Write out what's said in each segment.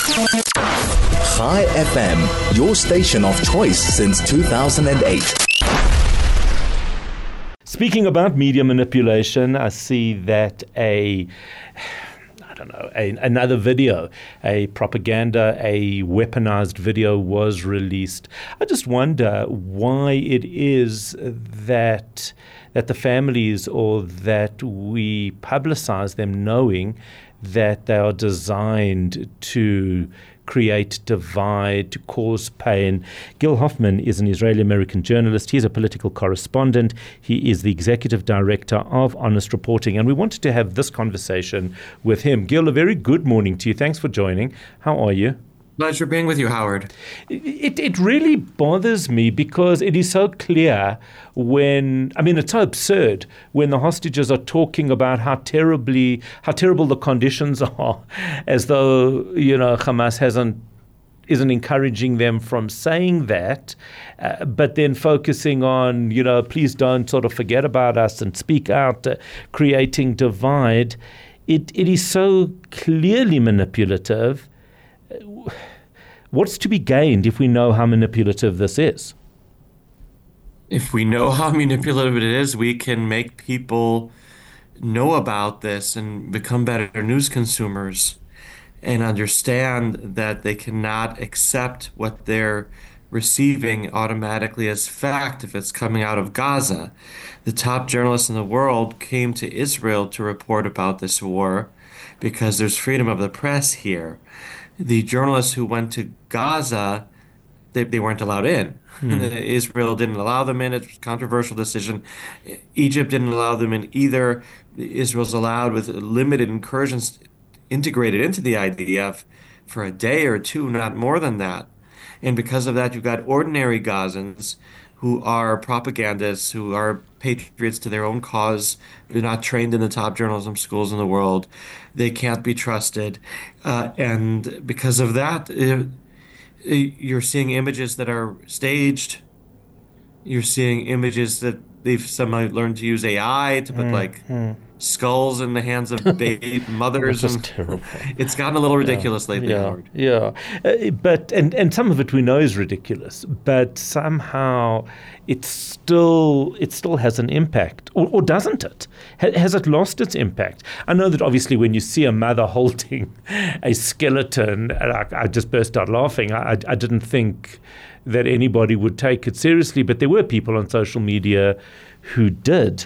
Chai FM, your station of choice since 2008. Speaking about media manipulation, I see that another video, a propaganda, a weaponized video was released. I just wonder why it is that the families, or that we publicize them knowing that they are designed to create divide, to cause pain. Gil Hoffman is an Israeli-American journalist. He's a political correspondent. He is the executive director of Honest Reporting, and we wanted to have this conversation with him. Gil, a very good morning to you. Thanks for joining. How are you? Pleasure being with you, Howard. It really bothers me because it is so clear it's so absurd when the hostages are talking about how terrible the conditions are, as though, Hamas isn't encouraging them from saying that, but then focusing on, please don't sort of forget about us and speak out, creating divide. It is so clearly manipulative. What's to be gained if we know how manipulative this is? If we know how manipulative it is, we can make people know about this and become better news consumers and understand that they cannot accept what they're receiving automatically as fact if it's coming out of Gaza. The top journalists in the world came to Israel to report about this war because there's freedom of the press here. The journalists who went to Gaza, they weren't allowed in. Israel didn't allow them in. It was a controversial decision. Egypt didn't allow them in either. Israel's allowed with limited incursions integrated into the IDF for a day or two, not more than that. And because of that, you've got ordinary Gazans who are propagandists, who are patriots to their own cause. They're not trained in the top journalism schools in the world. They can't be trusted. And because of that, you're seeing images that are staged. You're seeing images that they've somehow learned to use AI to put skulls in the hands of baby mothers. That's terrible. It's gotten a little ridiculous lately, Howard. Yeah. But some of it we know is ridiculous, but somehow it still has an impact, or doesn't it? Has it lost its impact? I know that obviously when you see a mother holding a skeleton, I just burst out laughing. I didn't think that anybody would take it seriously, but there were people on social media who did.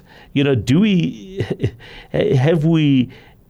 Have we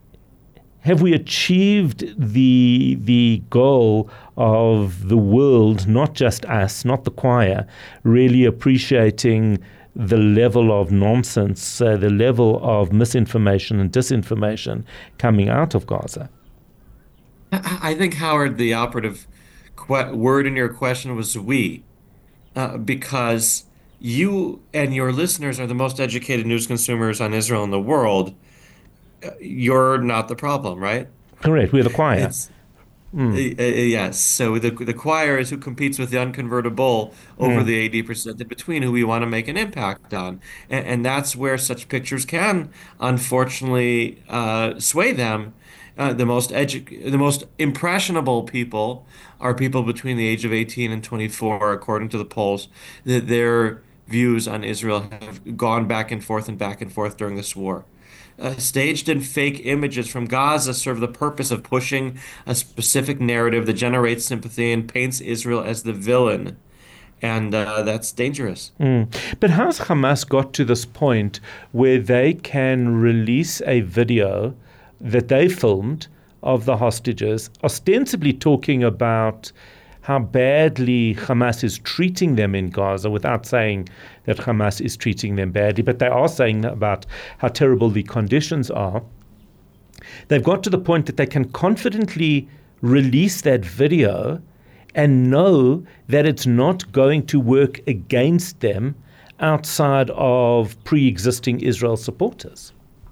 achieved the goal of the world, not just us, not the choir, really appreciating the level of nonsense, the level of misinformation and disinformation coming out of Gaza? I think, Howard, the operative word in your question was we, because you and your listeners are the most educated news consumers on Israel in the world. You're not the problem, right? Correct. We're the choir. Yes. So the choir is who competes with the unconvertible over the 80% in between, who we want to make an impact on. And that's where such pictures can, unfortunately, sway them. The most impressionable people are people between the age of 18 and 24, according to the polls. Their views on Israel have gone back and forth during this war. Staged and fake images from Gaza serve the purpose of pushing a specific narrative that generates sympathy and paints Israel as the villain. And that's dangerous. But how's Hamas got to this point where they can release a video that they filmed of the hostages, ostensibly talking about how badly Hamas is treating them in Gaza, without saying that Hamas is treating them badly, but they are saying about how terrible the conditions are. They've got to the point that they can confidently release that video and know that it's not going to work against them outside of pre-existing Israel supporters.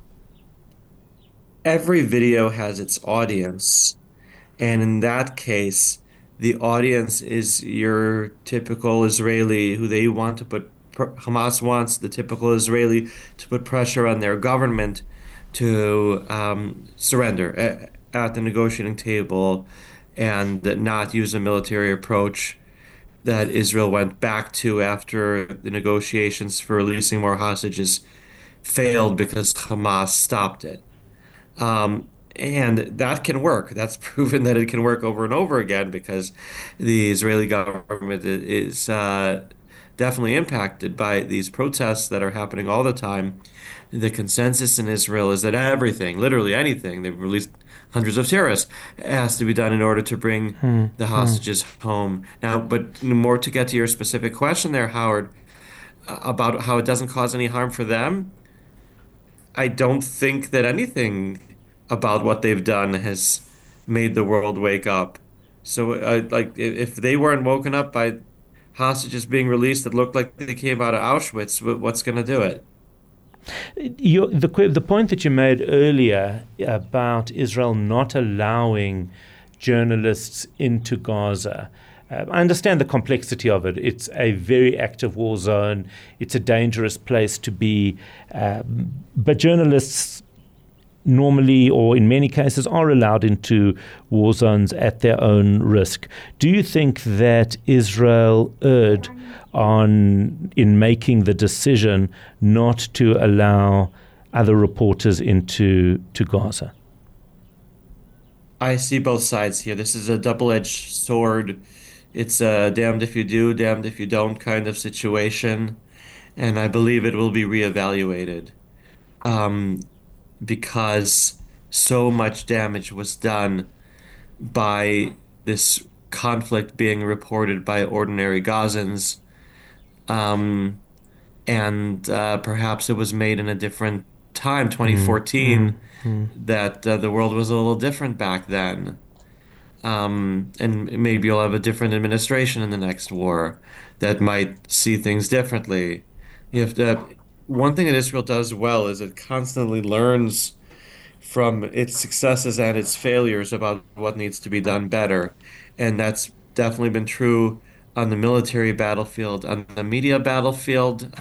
Every video has its audience, and in that case, the audience is your typical Israeli who they want to put, Hamas wants the typical Israeli to put pressure on their government to surrender at the negotiating table and not use a military approach that Israel went back to after the negotiations for releasing more hostages failed because Hamas stopped it. And that can work. That's proven that it can work over and over again because the Israeli government is definitely impacted by these protests that are happening all the time. The consensus in Israel is that everything, literally anything, they've released hundreds of terrorists, has to be done in order to bring the hostages home. Now, but more to get to your specific question there, Howard, about how it doesn't cause any harm for them. I don't think that anything about what they've done has made the world wake up. So, like, if they weren't woken up by hostages being released that looked like they came out of Auschwitz, what's going to do it? The point that you made earlier about Israel not allowing journalists into Gaza, I understand the complexity of it. It's a very active war zone. It's a dangerous place to be. But journalists normally, or in many cases, are allowed into war zones at their own risk. Do you think that Israel erred in making the decision not to allow other reporters into Gaza? I see both sides here. This is a double-edged sword. It's a damned if you do, damned if you don't kind of situation. And I believe it will be reevaluated. Because so much damage was done by this conflict being reported by ordinary Gazans. And perhaps it was made in a different time, 2014, that the world was a little different back then. And maybe you'll have a different administration in the next war that might see things differently. You have to. One thing that Israel does well is it constantly learns from its successes and its failures about what needs to be done better. And that's definitely been true on the military battlefield. On the media battlefield,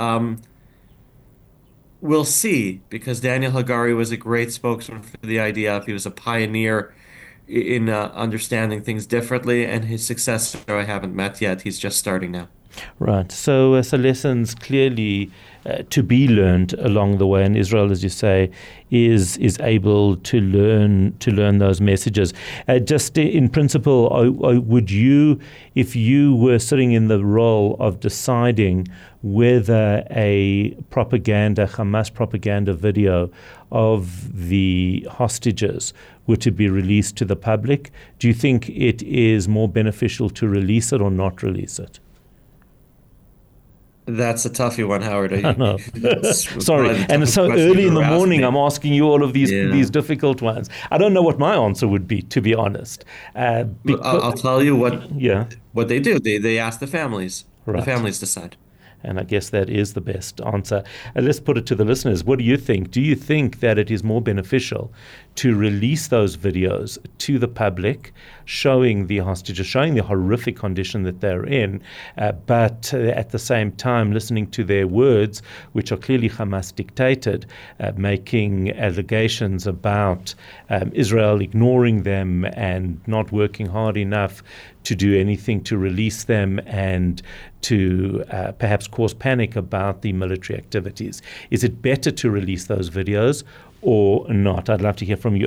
we'll see, because Daniel Hagari was a great spokesman for the IDF. He was a pioneer in understanding things differently, and his successor I haven't met yet. He's just starting now. Right. So lessons clearly to be learned along the way, and Israel, as you say, is able to learn those messages. Just in principle, would you, if you were sitting in the role of deciding whether a Hamas propaganda video of the hostages were to be released to the public, do you think it is more beneficial to release it or not release it? That's a toughy one, Howard. I know. Sorry. And so early in the morning, I'm asking you all of these difficult ones. I don't know what my answer would be, to be honest. I'll tell you what they do. They ask the families. Right. The families decide. And I guess that is the best answer. Let's put it to the listeners. What do you think? Do you think that it is more beneficial to release those videos to the public, showing the hostages, showing the horrific condition that they're in, but at the same time listening to their words, which are clearly Hamas dictated, making allegations about Israel ignoring them and not working hard enough to do anything to release them and to perhaps cause panic about the military activities? Is it better to release those videos or not? I'd love to hear from you.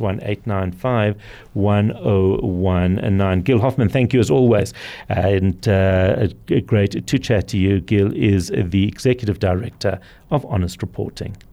061-895-1019. Gil Hoffman, thank you as always. And great to chat to you. Gil is the Executive Director of Honest Reporting.